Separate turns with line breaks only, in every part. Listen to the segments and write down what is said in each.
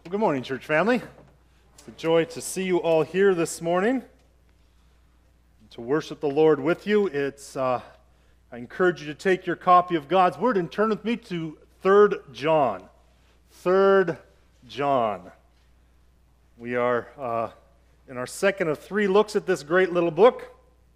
Good morning, church family. It's a joy to see you all here this morning, to worship the Lord with you. I encourage you to take your copy of God's Word and turn with me to 3 John. 3 John. We are in our second of three looks at this great little book.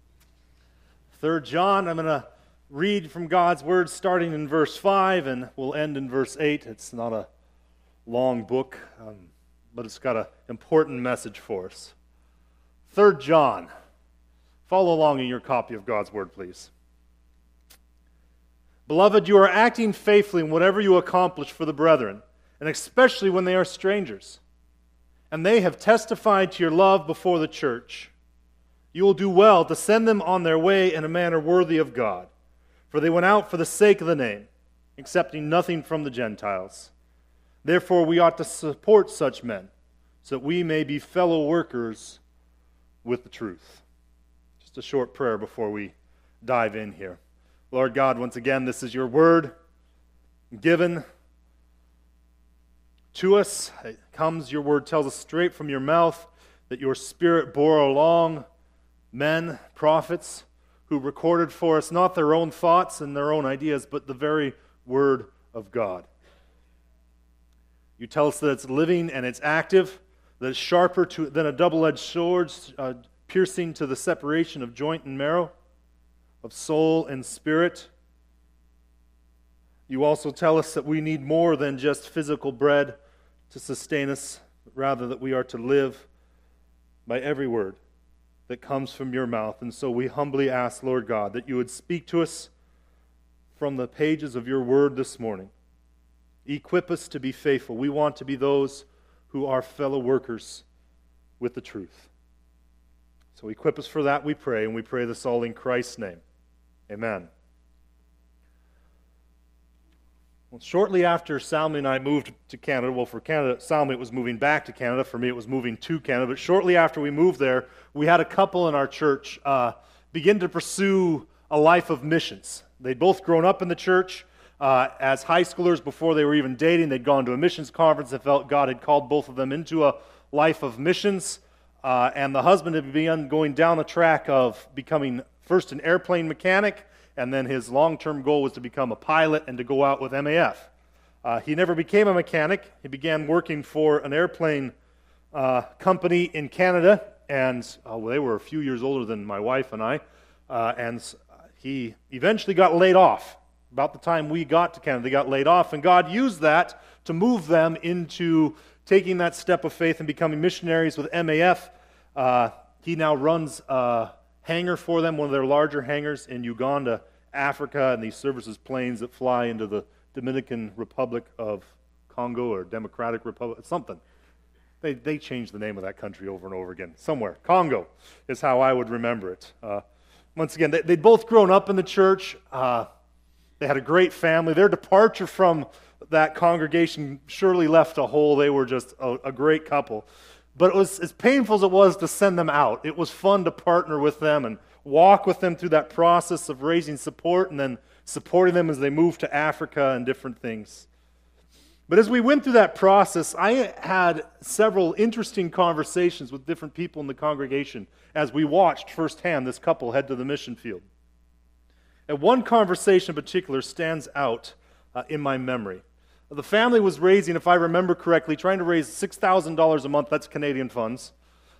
3 John, I'm going to read from God's Word starting in verse 5 and we'll end in verse 8. It's not a long book, but it's got an important message for us. 3 John. Follow along in your copy of God's Word, please. Beloved, you are acting faithfully in whatever you accomplish for the brethren, and especially when they are strangers. And they have testified to your love before the church. You will do well to send them on their way in a manner worthy of God, for they went out for the sake of the name, accepting nothing from the Gentiles. Therefore, we ought to support such men, so that we may be fellow workers with the truth. Just a short prayer before we dive in here. Lord God, once again, this is your word given to us. Your word tells us straight from your mouth that your Spirit bore along men, prophets, who recorded for us not their own thoughts and their own ideas, but the very word of God. You tell us that it's living and it's active, that it's sharper than a double-edged sword, piercing to the separation of joint and marrow, of soul and spirit. You also tell us that we need more than just physical bread to sustain us, but rather that we are to live by every word that comes from your mouth. And so we humbly ask, Lord God, that you would speak to us from the pages of your word this morning. Equip us to be faithful. We want to be those who are fellow workers with the truth. So equip us for that, we pray, and we pray this all in Christ's name. Amen. Well, shortly after Salmi and I moved to Canada, well, for Canada, Salmi, it was moving back to Canada. For me, it was moving to Canada. But shortly after we moved there, we had a couple in our church begin to pursue a life of missions. They'd both grown up in the church. As high schoolers, before they were even dating, they'd gone to a missions conference and felt God had called both of them into a life of missions. And the husband had begun going down a track of becoming first an airplane mechanic, and then his long-term goal was to become a pilot and to go out with MAF. He never became a mechanic. He began working for an airplane company in Canada, and they were a few years older than my wife and I, and he eventually got laid off. About the time we got to Canada, they got laid off, and God used that to move them into taking that step of faith and becoming missionaries with MAF. He now runs a hangar for them, one of their larger hangars in Uganda, Africa, and he services planes that fly into the Dominican Republic of Congo or Democratic Republic, something. They changed the name of that country over and over again. Somewhere. Congo is how I would remember it. Once again, they'd both grown up in the church. They had a great family. Their departure from that congregation surely left a hole. They were just a great couple. But it was as painful as it was to send them out. It was fun to partner with them and walk with them through that process of raising support and then supporting them as they moved to Africa and different things. But as we went through that process, I had several interesting conversations with different people in the congregation as we watched firsthand this couple head to the mission field. And one conversation in particular stands out in my memory. The family was raising, if I remember correctly, trying to raise $6,000 a month, that's Canadian funds,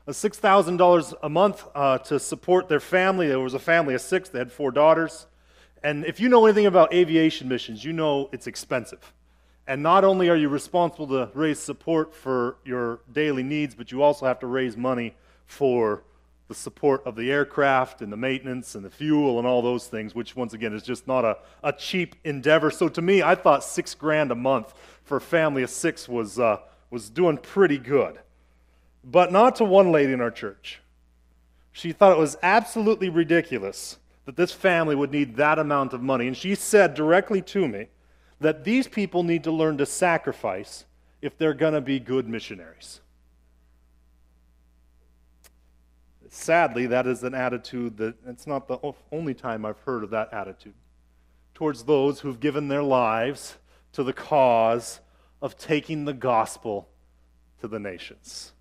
$6,000 a month to support their family. There was a family of 6, they had 4 daughters. And if you know anything about aviation missions, you know it's expensive. And not only are you responsible to raise support for your daily needs, but you also have to raise money for the support of the aircraft and the maintenance and the fuel and all those things, which once again is just not a cheap endeavor. So to me, I thought $6,000 a month for a family of 6 was doing pretty good. But not to one lady in our church. She thought it was absolutely ridiculous that this family would need that amount of money. And she said directly to me that these people need to learn to sacrifice if they're going to be good missionaries. Sadly, that is an attitude that it's not the only time I've heard of that attitude towards those who've given their lives to the cause of taking the gospel to the nations.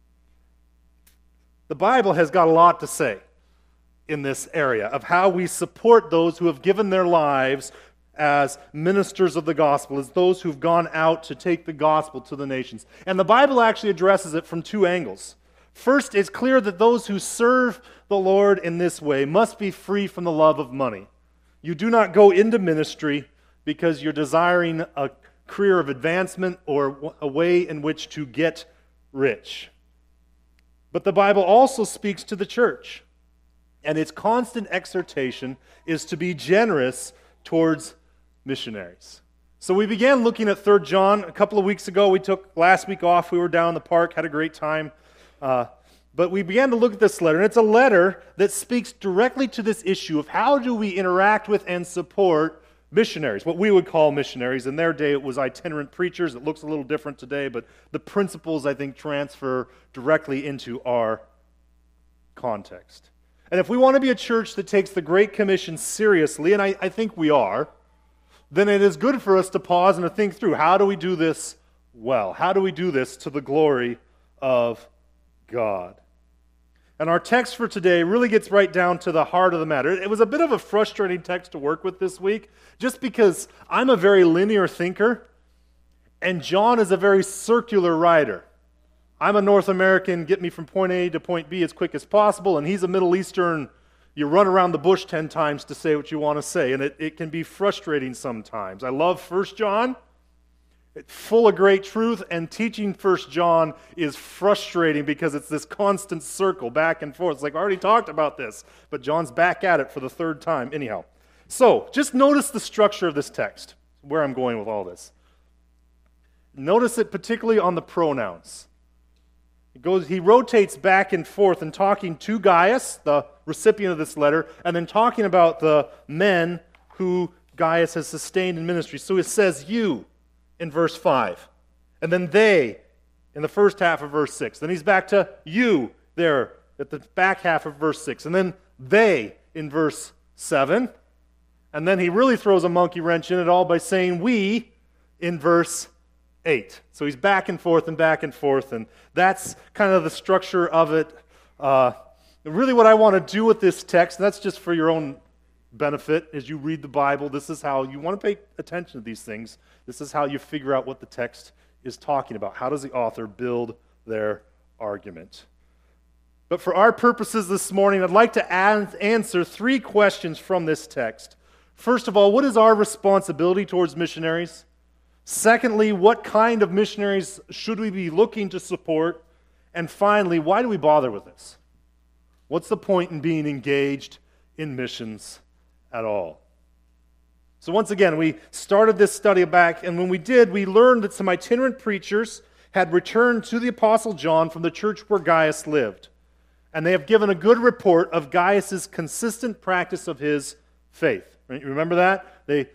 The Bible has got a lot to say in this area of how we support those who have given their lives as ministers of the gospel, as those who've gone out to take the gospel to the nations. And the Bible actually addresses it from two angles. First, it's clear that those who serve the Lord in this way must be free from the love of money. You do not go into ministry because you're desiring a career of advancement or a way in which to get rich. But the Bible also speaks to the church, and its constant exhortation is to be generous towards missionaries. So we began looking at 3 John a couple of weeks ago. We took last week off. We were down in the park, had a great time. But we began to look at this letter, and it's a letter that speaks directly to this issue of how do we interact with and support missionaries, what we would call missionaries. In their day, it was itinerant preachers. It looks a little different today, but the principles, I think, transfer directly into our context. And if we want to be a church that takes the Great Commission seriously, and I think we are, then it is good for us to pause and to think through, how do we do this well? How do we do this to the glory of God? And our text for today really gets right down to the heart of the matter. It was a bit of a frustrating text to work with this week, just because I'm a very linear thinker, and John is a very circular writer. I'm a North American, get me from point A to point B as quick as possible, and he's a Middle Eastern, you run around the bush 10 times to say what you want to say, and it can be frustrating sometimes. I love 1 John. It's full of great truth, and teaching 1 John is frustrating because it's this constant circle back and forth. It's like, I already talked about this, but John's back at it for the third time. Anyhow, so just notice the structure of this text, where I'm going with all this. Notice it particularly on the pronouns. He rotates back and forth in talking to Gaius, the recipient of this letter, and then talking about the men who Gaius has sustained in ministry. So it says you in verse 5, and then they in the first half of verse 6. Then he's back to you there at the back half of verse 6, and then they in verse 7, and then he really throws a monkey wrench in it all by saying we in verse 8. So he's back and forth, and that's kind of the structure of it. Really what I want to do with this text, and that's just for your own benefit as you read the Bible, this is how you want to pay attention to these things. This is how you figure out what the text is talking about. How does the author build their argument? But for our purposes this morning, I'd like to answer 3 questions from this text. First of all, what is our responsibility towards missionaries? Secondly, what kind of missionaries should we be looking to support? And finally, why do we bother with this? What's the point in being engaged in missions at all? So once again, we started this study back, and when we did, we learned that some itinerant preachers had returned to the Apostle John from the church where Gaius lived. And they have given a good report of Gaius' consistent practice of his faith. Right? You remember that? They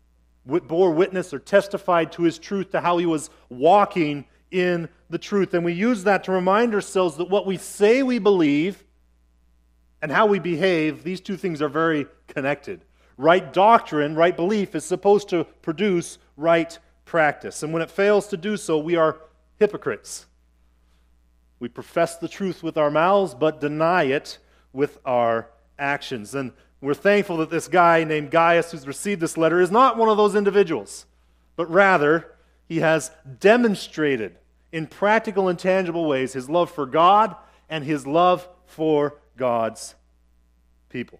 bore witness or testified to his truth, to how he was walking in the truth. And we use that to remind ourselves that what we say we believe and how we behave, these two things are very connected. Right doctrine, right belief is supposed to produce right practice. And when it fails to do so, we are hypocrites. We profess the truth with our mouths, but deny it with our actions. And we're thankful that this guy named Gaius who's received this letter is not one of those individuals, but rather he has demonstrated in practical and tangible ways his love for God and his love for God's people.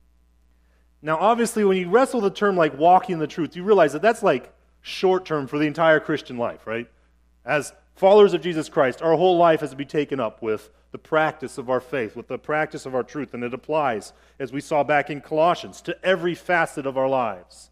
Now, obviously, when you wrestle with a term like walking in the truth, you realize that that's like short term for the entire Christian life, right? As followers of Jesus Christ, our whole life has to be taken up with the practice of our faith, with the practice of our truth, and it applies, as we saw back in Colossians, to every facet of our lives.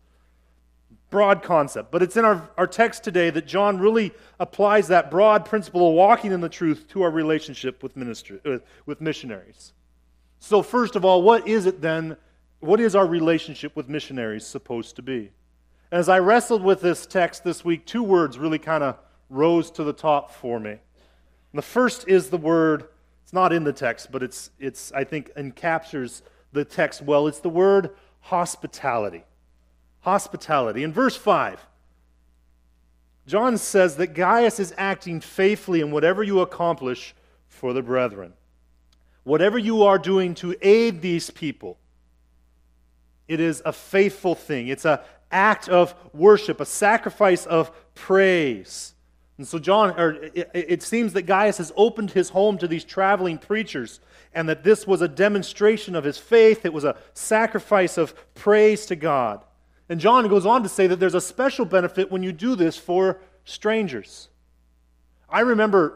Broad concept, but it's in our text today that John really applies that broad principle of walking in the truth to our relationship with missionaries. So first of all, what is it then? What is our relationship with missionaries supposed to be? And as I wrestled with this text this week, 2 words really kind of rose to the top for me. And the first is the word, it's not in the text, but it's I think encaptures the text well. It's the word hospitality. Hospitality. In verse 5, John says that Gaius is acting faithfully in whatever you accomplish for the brethren. Whatever you are doing to aid these people, it is a faithful thing. It's an act of worship, a sacrifice of praise. And so it seems that Gaius has opened his home to these traveling preachers, and that this was a demonstration of his faith. It was a sacrifice of praise to God. And John goes on to say that there's a special benefit when you do this for strangers. I remember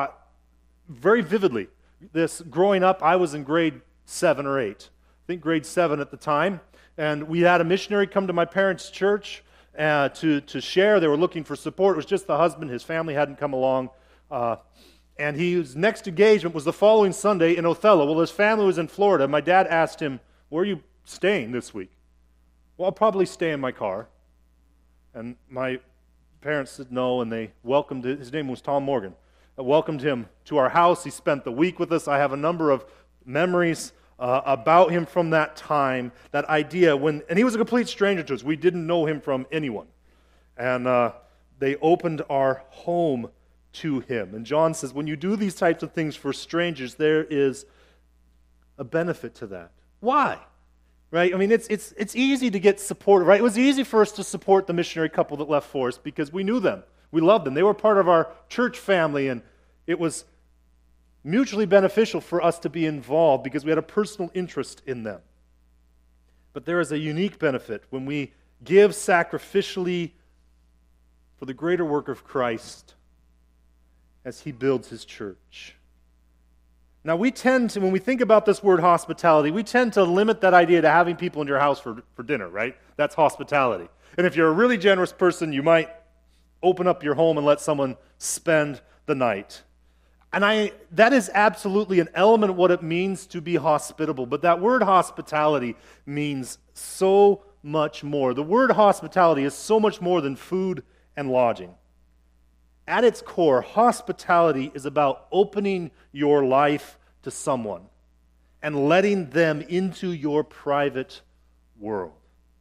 very vividly this growing up. I was in grade 7 or 8. I think grade 7 at the time. And we had a missionary come to my parents' church to share. They were looking for support. It was just the husband. His family hadn't come along. And his next engagement was the following Sunday in Othello. Well, his family was in Florida. My dad asked him, "Where are you staying this week?" "Well, I'll probably stay in my car." And my parents said no, and they welcomed him. His name was Tom Morgan. I welcomed him to our house. He spent the week with us. I have a number of memories about him from that time, that idea and he was a complete stranger to us. We didn't know him from anyone. And they opened our home to him. And John says, when you do these types of things for strangers, there is a benefit to that. Why? Right? I mean, it's easy to get support, right? It was easy for us to support the missionary couple that left for us because we knew them. We loved them. They were part of our church family, and it was mutually beneficial for us to be involved because we had a personal interest in them. But there is a unique benefit when we give sacrificially for the greater work of Christ as He builds His church. Now, we tend to, when we think about this word hospitality, we tend to limit that idea to having people in your house for dinner, right? That's hospitality. And if you're a really generous person, you might open up your home and let someone spend the night. And that is absolutely an element of what it means to be hospitable. But that word hospitality means so much more. The word hospitality is so much more than food and lodging. At its core, hospitality is about opening your life to someone and letting them into your private world.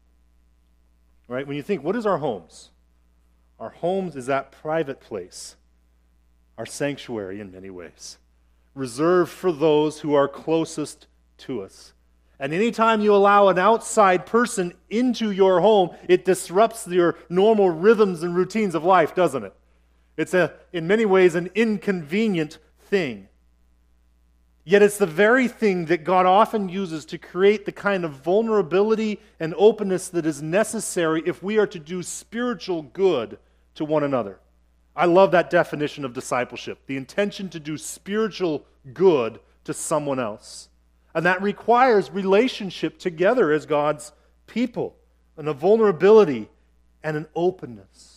Right? When you think, what is our homes? Our homes is that private place, our sanctuary in many ways, reserved for those who are closest to us. And anytime you allow an outside person into your home, it disrupts your normal rhythms and routines of life, doesn't it? It's in many ways an inconvenient thing. Yet it's the very thing that God often uses to create the kind of vulnerability and openness that is necessary if we are to do spiritual good to one another. I love that definition of discipleship, the intention to do spiritual good to someone else. And that requires relationship together as God's people, and a vulnerability and an openness.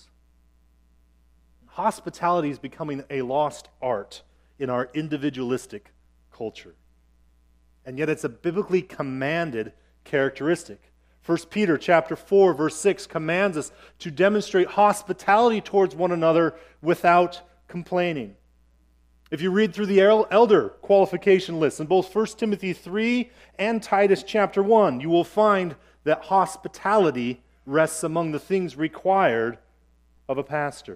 Hospitality is becoming a lost art in our individualistic culture. And yet it's a biblically commanded characteristic. 1 Peter chapter 4, verse 6 commands us to demonstrate hospitality towards one another without complaining. If you read through the elder qualification list in both 1 Timothy 3 and Titus chapter 1, you will find that hospitality rests among the things required of a pastor.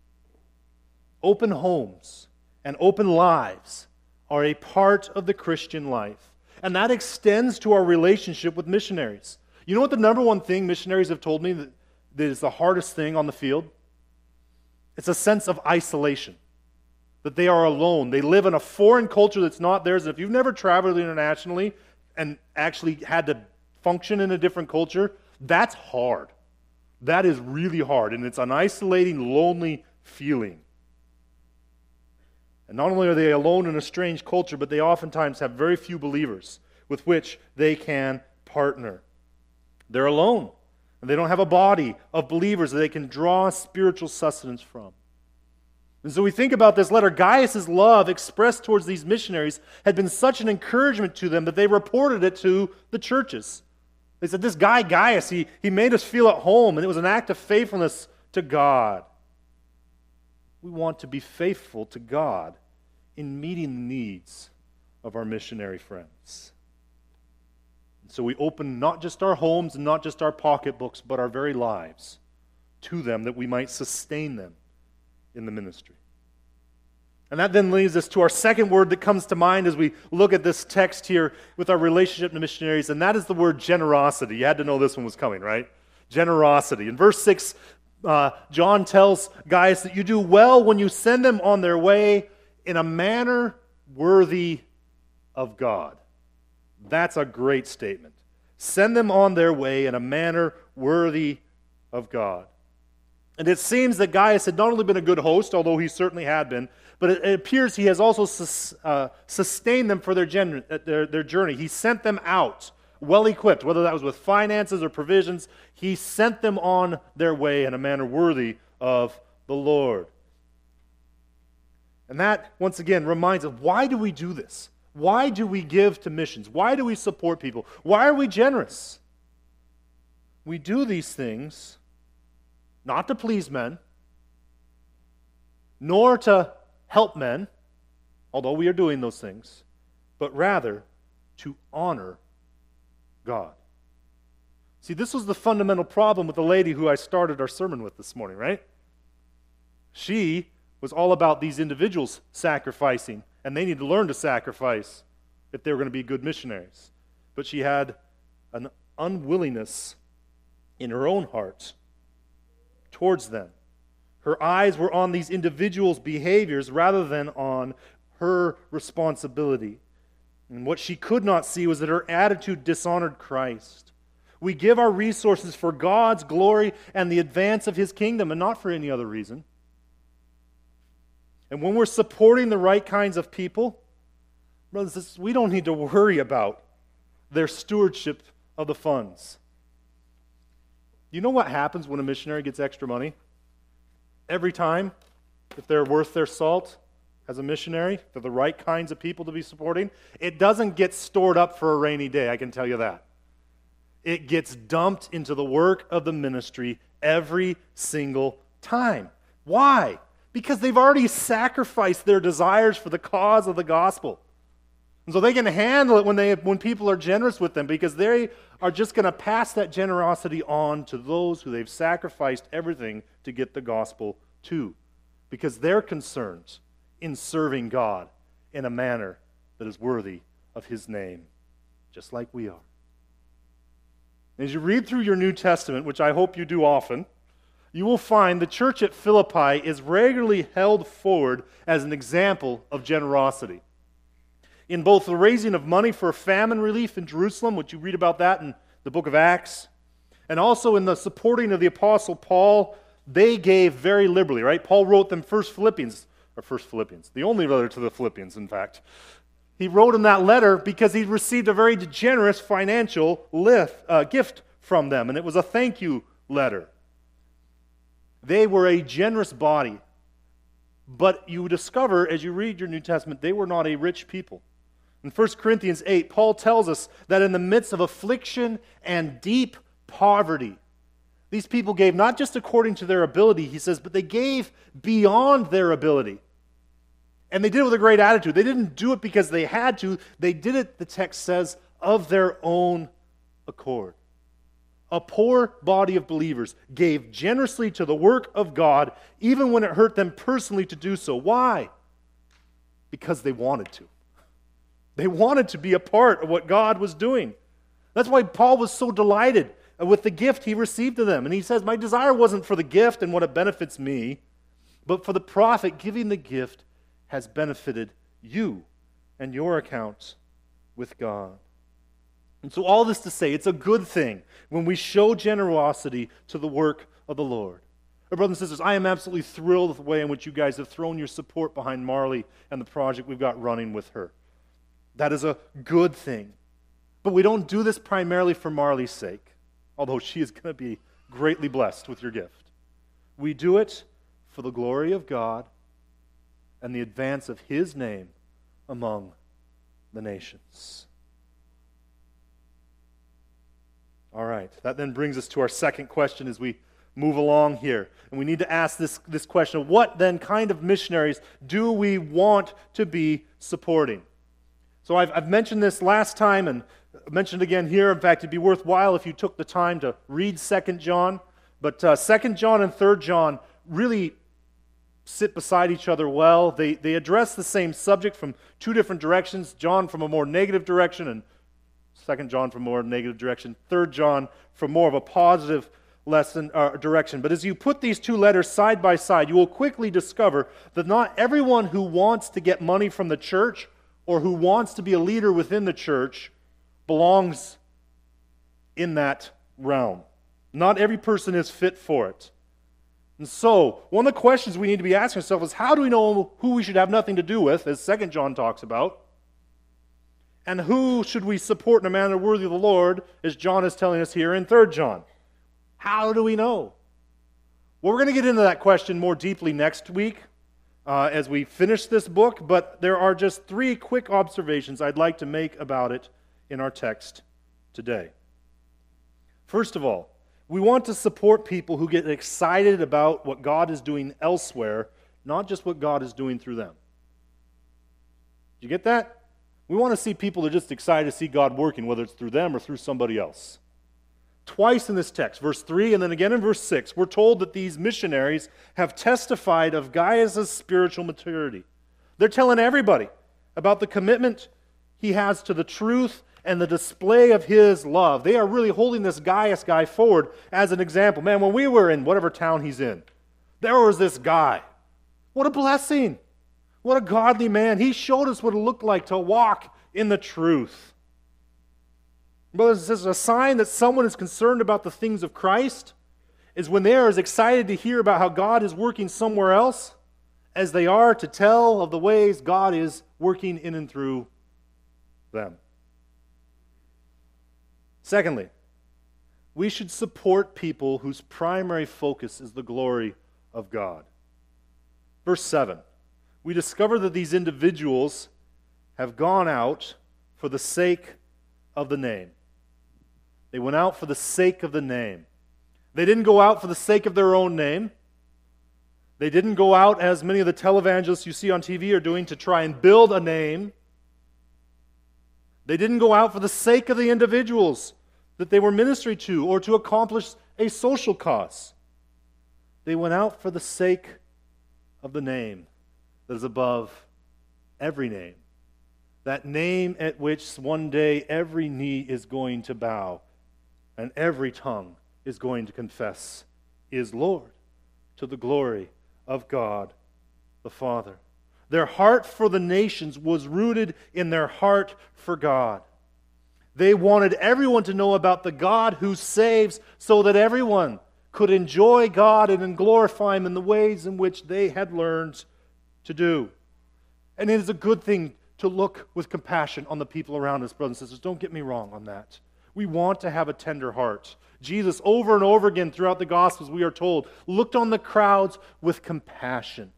Open homes and open lives are a part of the Christian life. And that extends to our relationship with missionaries. You know what the number one thing missionaries have told me that is the hardest thing on the field? It's a sense of isolation. That they are alone. They live in a foreign culture that's not theirs. If you've never traveled internationally and actually had to function in a different culture, that's hard. That is really hard. And it's an isolating, lonely feeling. And not only are they alone in a strange culture, but they oftentimes have very few believers with which they can partner. They're alone, and they don't have a body of believers that they can draw spiritual sustenance from. And so we think about this letter. Gaius' love expressed towards these missionaries had been such an encouragement to them that they reported it to the churches. They said, this guy Gaius, he made us feel at home, and it was an act of faithfulness to God. We want to be faithful to God in meeting the needs of our missionary friends. And so we open not just our homes and not just our pocketbooks, but our very lives to them that we might sustain them in the ministry. And that then leads us to our second word that comes to mind as we look at this text here with our relationship to missionaries, and that is the word generosity. You had to know this one was coming, right? Generosity. In verse 6, John tells Gaius that you do well when you send them on their way in a manner worthy of God. That's a great statement. Send them on their way in a manner worthy of God. And it seems that Gaius had not only been a good host, although he certainly had been, but it appears he has also sustained them for their journey. He sent them out well-equipped, whether that was with finances or provisions. He sent them on their way in a manner worthy of the Lord. And that, once again, reminds us, why do we do this? Why do we give to missions? Why do we support people? Why are we generous? We do these things not to please men, nor to help men, although we are doing those things, but rather to honor God. See, this was the fundamental problem with the lady who I started our sermon with this morning, right? She was all about these individuals sacrificing, and they need to learn to sacrifice if they were going to be good missionaries. But she had an unwillingness in her own heart towards them. Her eyes were on these individuals' behaviors rather than on her responsibility. And what she could not see was that her attitude dishonored Christ. We give our resources for God's glory and the advance of His kingdom, and not for any other reason. And when we're supporting the right kinds of people, brothers and sisters, we don't need to worry about their stewardship of the funds. You know what happens when a missionary gets extra money? Every time, if they're worth their salt as a missionary, they're the right kinds of people to be supporting, it doesn't get stored up for a rainy day, I can tell you that. It gets dumped into the work of the ministry every single time. Why? Because they've already sacrificed their desires for the cause of the gospel. And so they can handle it when people are generous with them, because they are just going to pass that generosity on to those who they've sacrificed everything to get the gospel to, because they're concerned in serving God in a manner that is worthy of His name, just like we are. As you read through your New Testament, which I hope you do often, you will find the church at Philippi is regularly held forward as an example of generosity. In both the raising of money for famine relief in Jerusalem, which you read about that in the book of Acts, and also in the supporting of the Apostle Paul, they gave very liberally, right? Paul wrote them First Philippians, the only letter to the Philippians, in fact. He wrote them that letter because he received a very generous financial gift from them, and it was a thank you letter. They were a generous body, but you discover as you read your New Testament, they were not a rich people. In 1 Corinthians 8, Paul tells us that in the midst of affliction and deep poverty, these people gave not just according to their ability, he says, but they gave beyond their ability. And they did it with a great attitude. They didn't do it because they had to. They did it, the text says, of their own accord. A poor body of believers gave generously to the work of God, even when it hurt them personally to do so. Why? Because they wanted to. They wanted to be a part of what God was doing. That's why Paul was so delighted with the gift he received of them. And he says, my desire wasn't for the gift and what it benefits me, but for the profit giving the gift has benefited you and your accounts with God. And so all this to say, it's a good thing when we show generosity to the work of the Lord. Brothers and sisters, I am absolutely thrilled with the way in which you guys have thrown your support behind Marley and the project we've got running with her. That is a good thing. But we don't do this primarily for Marley's sake, although she is going to be greatly blessed with your gift. We do it for the glory of God and the advance of His name among the nations. All right, that then brings us to our second question as we move along here. And we need to ask this question, what then kind of missionaries do we want to be supporting? So I've mentioned this last time and mentioned again here. In fact, it'd be worthwhile if you took the time to read 2 John. But 2 John and 3 John really sit beside each other well. They address the same subject from two different directions. John from a more negative direction, and 2 John from a more negative direction. 3 John from more of a positive direction. But as you put these two letters side by side, you will quickly discover that not everyone who wants to get money from the church or who wants to be a leader within the church belongs in that realm. Not every person is fit for it. And so, one of the questions we need to be asking ourselves is, how do we know who we should have nothing to do with, as 2 John talks about? And who should we support in a manner worthy of the Lord, as John is telling us here in 3 John? How do we know? Well, we're going to get into that question more deeply next week as we finish this book, but there are just 3 quick observations I'd like to make about it in our text today. First of all, we want to support people who get excited about what God is doing elsewhere, not just what God is doing through them. Do you get that? We want to see people that are just excited to see God working, whether it's through them or through somebody else. Twice in this text, verse 3 and then again in verse 6, we're told that these missionaries have testified of Gaius' spiritual maturity. They're telling everybody about the commitment he has to the truth and the display of his love. They are really holding this Gaius guy forward as an example. Man, when we were in whatever town he's in, there was this guy. What a blessing. What a godly man. He showed us what it looked like to walk in the truth. Brothers and sisters, a sign that someone is concerned about the things of Christ is when they are as excited to hear about how God is working somewhere else as they are to tell of the ways God is working in and through them. Secondly, we should support people whose primary focus is the glory of God. Verse 7, we discover that these individuals have gone out for the sake of the name. They went out for the sake of the name. They didn't go out for the sake of their own name. They didn't go out, as many of the televangelists you see on TV are doing, to try and build a name. They didn't go out for the sake of the individuals that they were ministering to or to accomplish a social cause. They went out for the sake of the name that is above every name. That name at which one day every knee is going to bow and every tongue is going to confess is Lord, to the glory of God the Father. Their heart for the nations was rooted in their heart for God. They wanted everyone to know about the God who saves so that everyone could enjoy God and glorify Him in the ways in which they had learned to do. And it is a good thing to look with compassion on the people around us, brothers and sisters. Don't get me wrong on that. We want to have a tender heart. Jesus, over and over again throughout the Gospels, we are told, looked on the crowds with compassion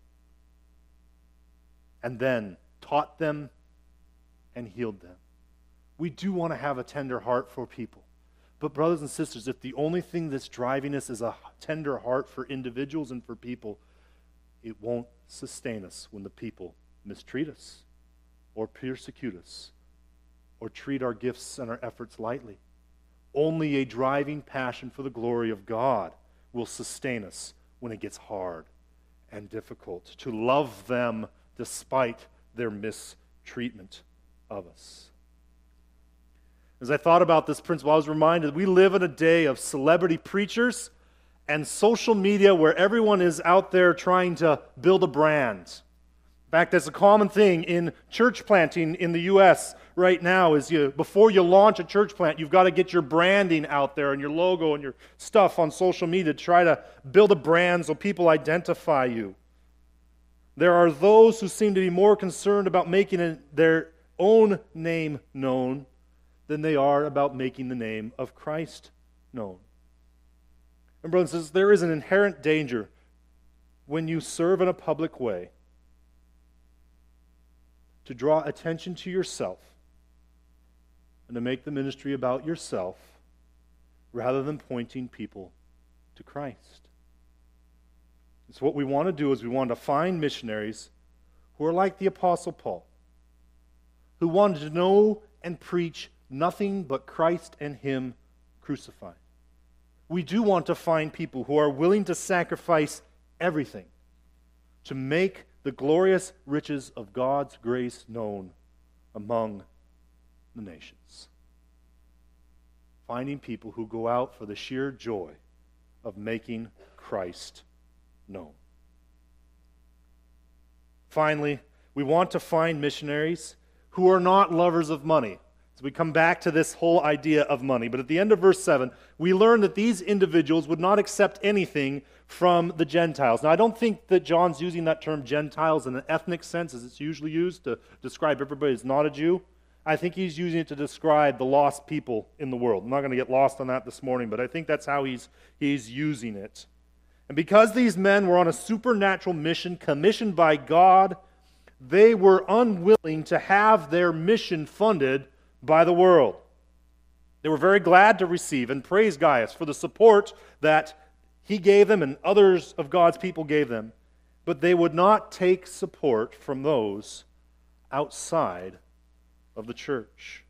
and then taught them and healed them. We do want to have a tender heart for people. But brothers and sisters, if the only thing that's driving us is a tender heart for individuals and for people, it won't sustain us when the people mistreat us or persecute us or treat our gifts and our efforts lightly. Only a driving passion for the glory of God will sustain us when it gets hard and difficult to love them despite their mistreatment of us. As I thought about this principle, I was reminded we live in a day of celebrity preachers and social media where everyone is out there trying to build a brand. In fact, that's a common thing in church planting in the U.S. right now is before you launch a church plant, you've got to get your branding out there and your logo and your stuff on social media to try to build a brand so people identify you. There are those who seem to be more concerned about making their own name known than they are about making the name of Christ known. And brothers and sisters, there is an inherent danger when you serve in a public way to draw attention to yourself and to make the ministry about yourself rather than pointing people to Christ. So what we want to do is we want to find missionaries who are like the Apostle Paul, who wanted to know and preach nothing but Christ and Him crucified, we do want to find people who are willing to sacrifice everything to make the glorious riches of God's grace known among the nations. Finding people who go out for the sheer joy of making Christ known. Finally, we want to find missionaries who are not lovers of money. So we come back to this whole idea of money. But at the end of verse 7, we learn that these individuals would not accept anything from the Gentiles. Now, I don't think that John's using that term Gentiles in an ethnic sense as it's usually used to describe everybody who's not a Jew. I think he's using it to describe the lost people in the world. I'm not going to get lost on that this morning, but I think that's how he's using it. And because these men were on a supernatural mission commissioned by God, they were unwilling to have their mission funded by the world. They were very glad to receive and praise Gaius for the support that he gave them and others of God's people gave them, but they would not take support from those outside of the church.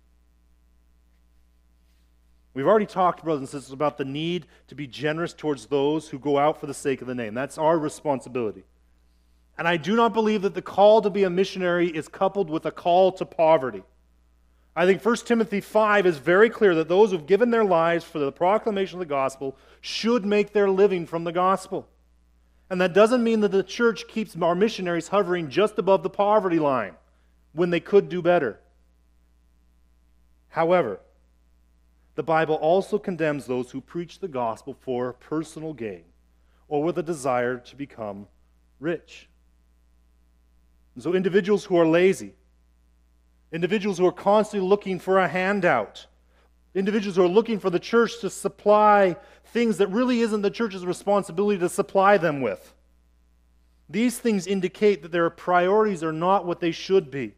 We've already talked, brothers and sisters, about the need to be generous towards those who go out for the sake of the name. That's our responsibility. And I do not believe that the call to be a missionary is coupled with a call to poverty. I think 1 Timothy 5 is very clear that those who have given their lives for the proclamation of the gospel should make their living from the gospel. And that doesn't mean that the church keeps our missionaries hovering just above the poverty line when they could do better. However, the Bible also condemns those who preach the gospel for personal gain or with a desire to become rich. And so individuals who are lazy, individuals who are constantly looking for a handout, individuals who are looking for the church to supply things that really isn't the church's responsibility to supply them with. These things indicate that their priorities are not what they should be.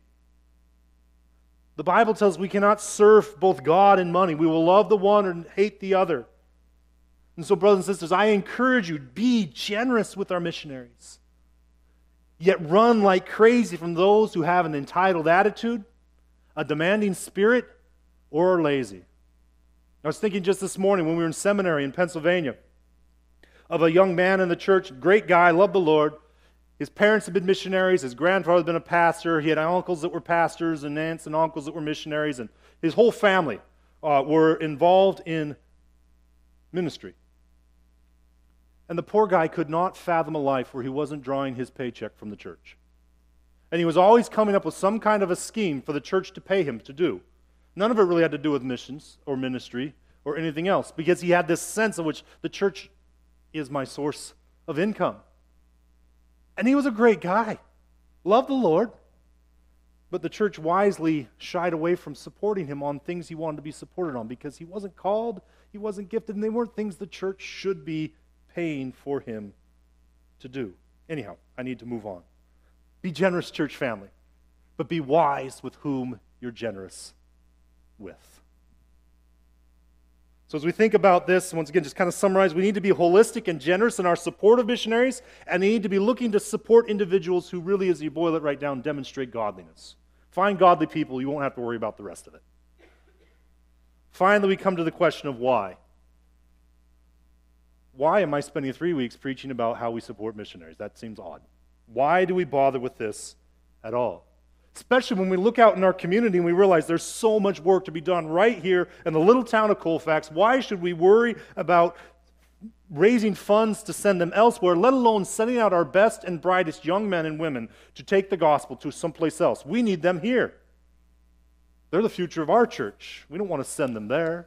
The Bible tells us we cannot serve both God and money. We will love the one and hate the other. And so, brothers and sisters, I encourage you, be generous with our missionaries. Yet run like crazy from those who have an entitled attitude, a demanding spirit, or are lazy. I was thinking just this morning when we were in seminary in Pennsylvania of a young man in the church, great guy, loved the Lord. His parents had been missionaries. His grandfather had been a pastor. He had uncles that were pastors and aunts and uncles that were missionaries. And his whole family were involved in ministry. And the poor guy could not fathom a life where he wasn't drawing his paycheck from the church. And he was always coming up with some kind of a scheme for the church to pay him to do. None of it really had to do with missions or ministry or anything else, because he had this sense in which the church is my source of income. And he was a great guy, loved the Lord, but the church wisely shied away from supporting him on things he wanted to be supported on because he wasn't called, he wasn't gifted, and they weren't things the church should be paying for him to do. Anyhow, I need to move on. Be generous, church family, but be wise with whom you're generous with. So as we think about this, once again, just kind of summarize, we need to be holistic and generous in our support of missionaries, and we need to be looking to support individuals who really, as you boil it right down, demonstrate godliness. Find godly people, you won't have to worry about the rest of it. Finally, we come to the question of why. Why am I spending 3 weeks preaching about how we support missionaries? That seems odd. Why do we bother with this at all? Especially when we look out in our community and we realize there's so much work to be done right here in the little town of Colfax. Why should we worry about raising funds to send them elsewhere, let alone sending out our best and brightest young men and women to take the gospel to someplace else? We need them here. They're the future of our church. We don't want to send them there.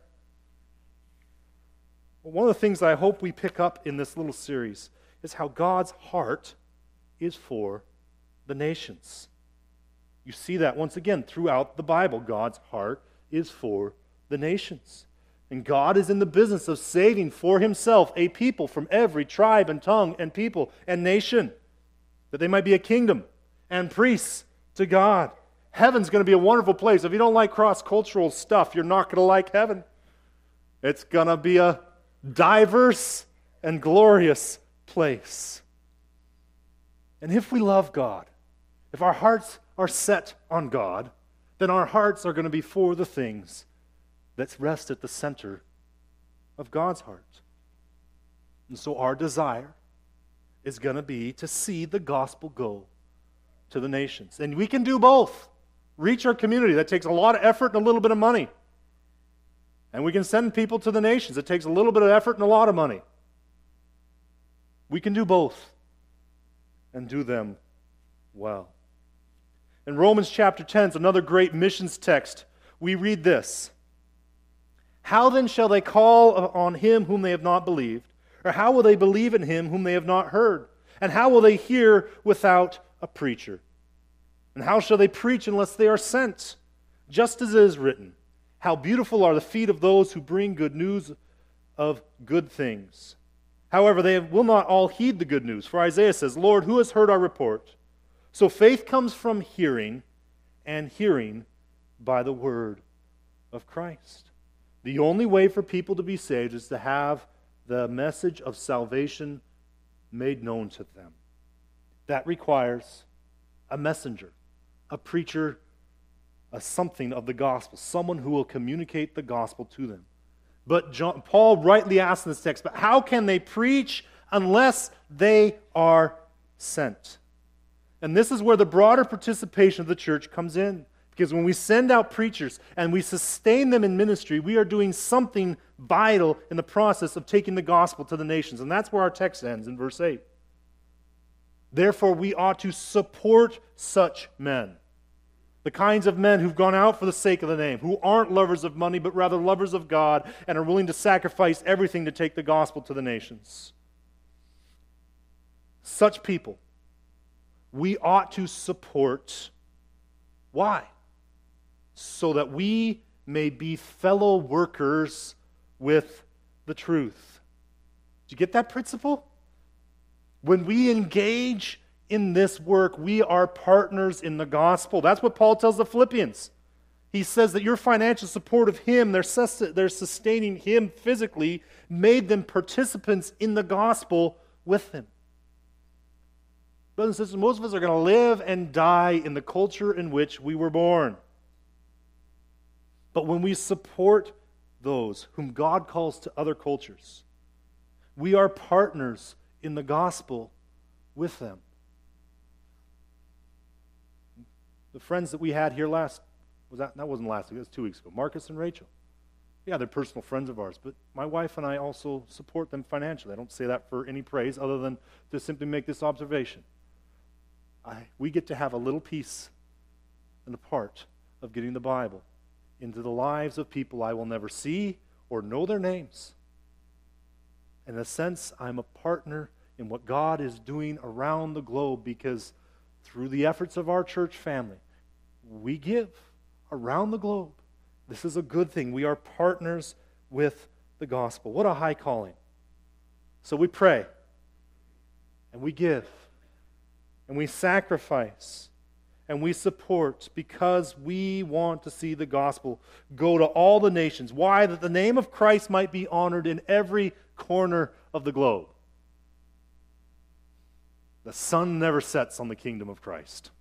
Well, one of the things that I hope we pick up in this little series is how God's heart is for the nations. You see that once again throughout the Bible. God's heart is for the nations. And God is in the business of saving for himself a people from every tribe and tongue and people and nation, that they might be a kingdom and priests to God. Heaven's going to be a wonderful place. If you don't like cross-cultural stuff, you're not going to like heaven. It's going to be a diverse and glorious place. And if we love God, if our hearts are set on God, then our hearts are going to be for the things that rest at the center of God's heart. And so our desire is going to be to see the gospel go to the nations. And we can do both. Reach our community. That takes a lot of effort and a little bit of money. And we can send people to the nations. It takes a little bit of effort and a lot of money. We can do both and do them well. In Romans chapter 10, it's another great missions text. We read this. How then shall they call on him whom they have not believed? Or how will they believe in him whom they have not heard? And how will they hear without a preacher? And how shall they preach unless they are sent? Just as it is written, how beautiful are the feet of those who bring good news of good things. However, they will not all heed the good news. For Isaiah says, Lord, who has heard our report? So faith comes from hearing, and hearing by the word of Christ. The only way for people to be saved is to have the message of salvation made known to them. That requires a messenger, a preacher, a something of the gospel, someone who will communicate the gospel to them. But Paul rightly asks in this text, but how can they preach unless they are sent? And this is where the broader participation of the church comes in. Because when we send out preachers and we sustain them in ministry, we are doing something vital in the process of taking the gospel to the nations. And that's where our text ends in verse 8. Therefore, we ought to support such men. The kinds of men who've gone out for the sake of the name, who aren't lovers of money, but rather lovers of God, and are willing to sacrifice everything to take the gospel to the nations. Such people, we ought to support. Why? So that we may be fellow workers with the truth. Did you get that principle? When we engage in this work, we are partners in the gospel. That's what Paul tells the Philippians. He says that your financial support of him, their sustaining him physically, made them participants in the gospel with him. Brothers and sisters, most of us are going to live and die in the culture in which we were born. But when we support those whom God calls to other cultures, we are partners in the gospel with them. The friends that we had here that wasn't last week, it was 2 weeks ago, Marcus and Rachel. Yeah, they're personal friends of ours, but my wife and I also support them financially. I don't say that for any praise other than to simply make this observation. We get to have a little piece and a part of getting the Bible into the lives of people I will never see or know their names. In a sense, I'm a partner in what God is doing around the globe because through the efforts of our church family, we give around the globe. This is a good thing. We are partners with the gospel. What a high calling. So we pray, and we give, and we sacrifice, and we support because we want to see the gospel go to all the nations. Why? That the name of Christ might be honored in every corner of the globe. The sun never sets on the kingdom of Christ.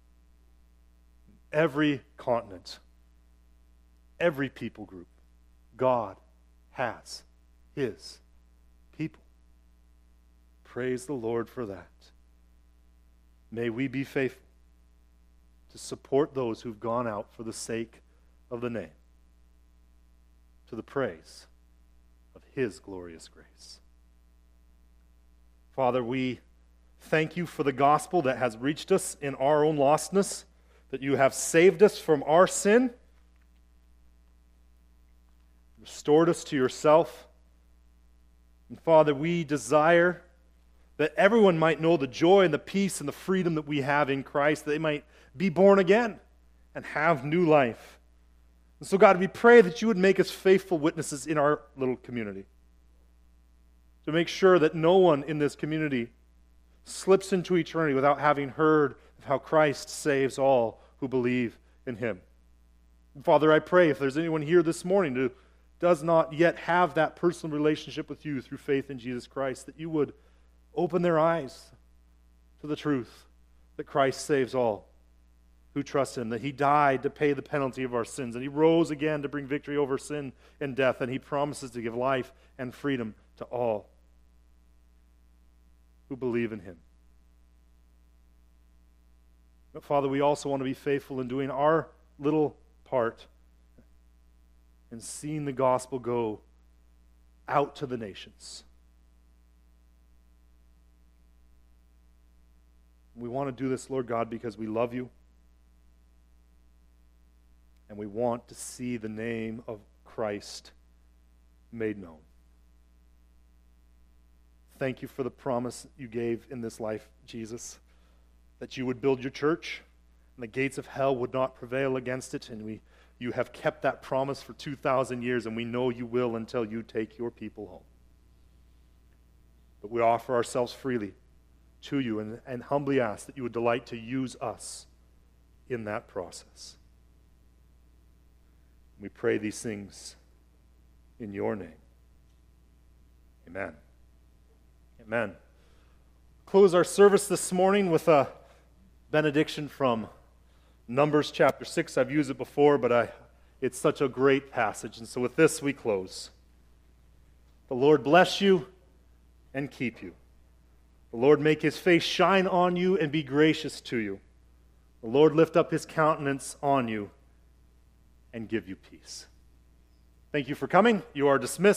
Every continent, every people group, God has His people. Praise the Lord for that. May we be faithful to support those who've gone out for the sake of the name, to the praise of His glorious grace. Father, we thank you for the gospel that has reached us in our own lostness, that you have saved us from our sin, restored us to yourself. And Father, we desire that everyone might know the joy and the peace and the freedom that we have in Christ, that they might be born again and have new life. And so, God, we pray that you would make us faithful witnesses in our little community, to make sure that no one in this community slips into eternity without having heard of how Christ saves all who believe in Him. And Father, I pray if there's anyone here this morning who does not yet have that personal relationship with you through faith in Jesus Christ, that you would open their eyes to the truth that Christ saves all who trust him, that he died to pay the penalty of our sins, and he rose again to bring victory over sin and death, and he promises to give life and freedom to all who believe in him. But Father, we also want to be faithful in doing our little part and seeing the gospel go out to the nations. We want to do this, Lord God, because we love you and we want to see the name of Christ made known. Thank you for the promise you gave in this life, Jesus, that you would build your church and the gates of hell would not prevail against it, and you have kept that promise for 2,000 years, and we know you will until you take your people home. But we offer ourselves freely to you and humbly ask that you would delight to use us in that process. We pray these things in your name. Amen. Amen. Close our service this morning with a benediction from Numbers chapter 6. I've used it before, but it's such a great passage. And so with this, we close. The Lord bless you and keep you. The Lord make his face shine on you and be gracious to you. The Lord lift up his countenance on you and give you peace. Thank you for coming. You are dismissed.